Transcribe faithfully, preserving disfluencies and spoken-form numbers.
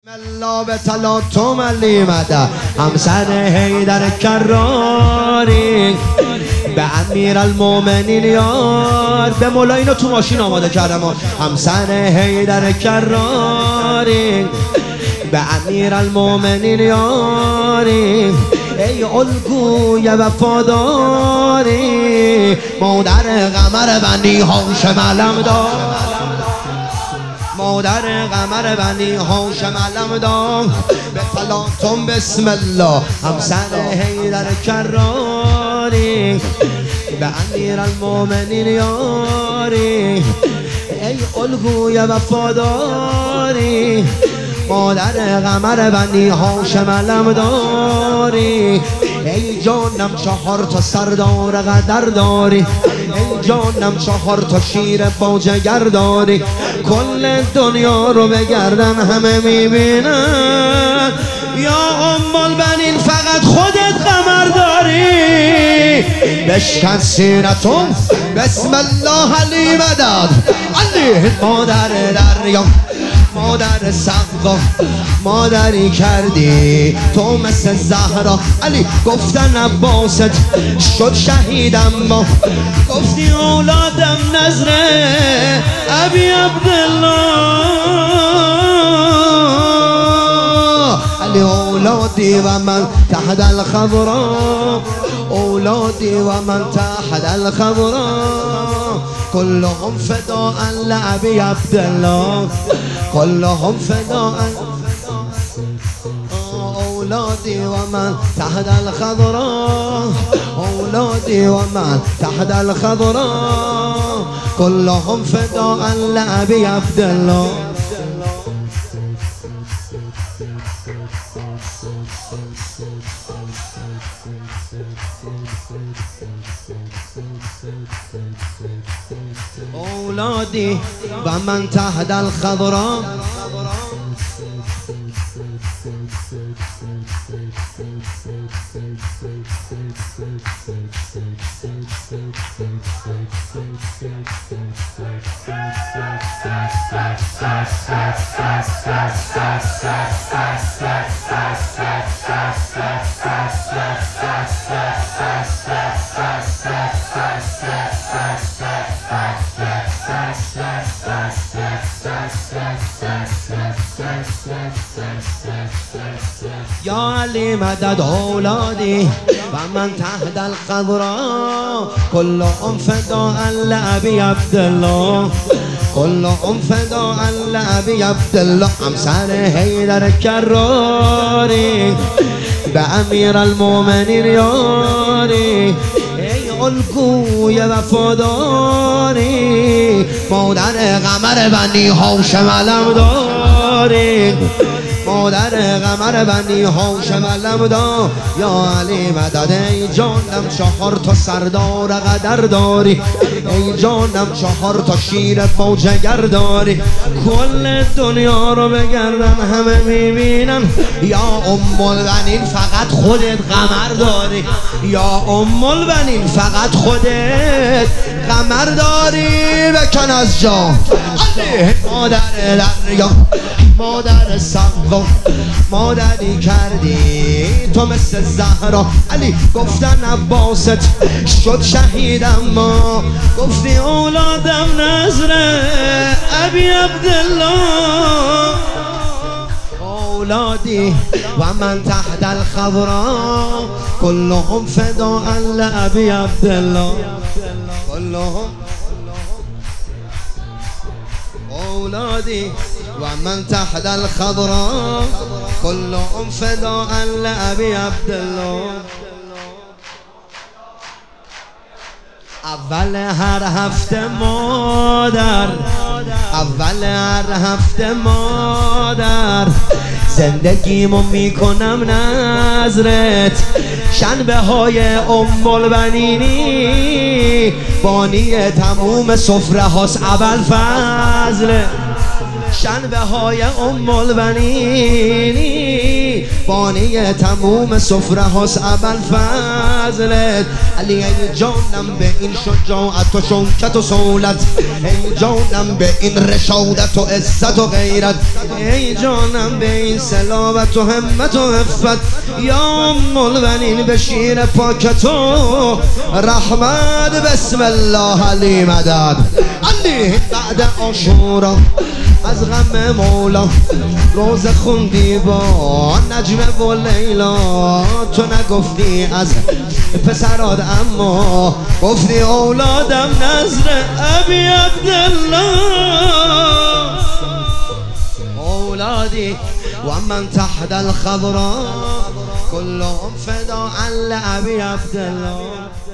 الله به تلاطم علی مده همسر حیدر کراری به امیر المومنین یار به مولا اینو تو ماشین آماده کردم همسر حیدر کراری به امیر المومنین یاری ای الگوی وفاداری مادر قمر بنی هاشم علمدار مادر قمر بنی هاشم علمدار به تلاطم بسم الله همسر حیدر کراری به امیر المومنین یاری ای الگوی وفاداری مادر قمر بنی هاشم علمداری ای جانم چهار تا سردار قدر داری ای جانم چهار تا شیر با جگر داری کل دنیا رو بگردن همه میبینن یا ام البنین فقط خودت قمر داری بشکن سینتون بسم الله علی مدد علی مادر دریا مادر سقا مادری کردی تو مثل زهرا علی گفتن عباست شد شهیدم ما گفتی اولادم نظره ابی عبدالله علی اولادی و من تحت الخضرا اولادی و من تحت الخضرا كلهم فداء لأبي عبد الله كلهم فداء أولادي ومن تحت الخضراء أولادي ومن تحت الخضراء كلهم فداء لأبي عبد الله أولادي ومن تحت الخضراء يا علي مدد أولادي ومن تحت القبراء كلهم فداء لأبي عبد الله كلهم فداء لأبي عبد الله همسر حیدر کراری به امیر المومنین یاری ای الگوی وفاداری مادر قمر بنی هاشم علمداری مادر قمر بنی هاشم علمدار یا علی مدد ای جانم چهار تا سردار قدر داری ای جانم چهار تا شیر با جگر داری کل دنیا رو بگردن همه میبینن یا ام البنین فقط خودت قمر داری یا ام البنین فقط خودت قمر داری بکن از جا مادر دریا مادر سقا مادری کردی تو مثل زهرا علی گفتن عباست شد شهیدم ما گفتی اولادم نظره ابی عبدالله اولادی و من تحت الخضراء كلهم فداء لأبي عبدالله كلهم أولادي ومن تحت الخضراء كلهم فداء لأبي عبد الله اول هر هفته مادر اول هر هفته مادر زندگیمو میکنم نظرت شنبه های ام البنینی بانی تموم سفره هاست اول فضل شنبه های ام البنینی بانی تموم سفره هاست ابوالفضلت. علی ای جانم به این شجاعت و شوکت و سولت، ای جانم به این رشادت و عزت و غیرت، ای جانم به این صلابت و همت و عفت. یا ملونین به شیر پاکتو رحمت، بسم الله علی مدد. علی بعد عاشورا از غم مولا روز خوندی با نجمه و لیلا، تو نگفتی از پسرات اما گفتی اولادم نظر ابی عبدالله. اولادی و من تحت الخضراء كلهم فداء لأبي عبد الله.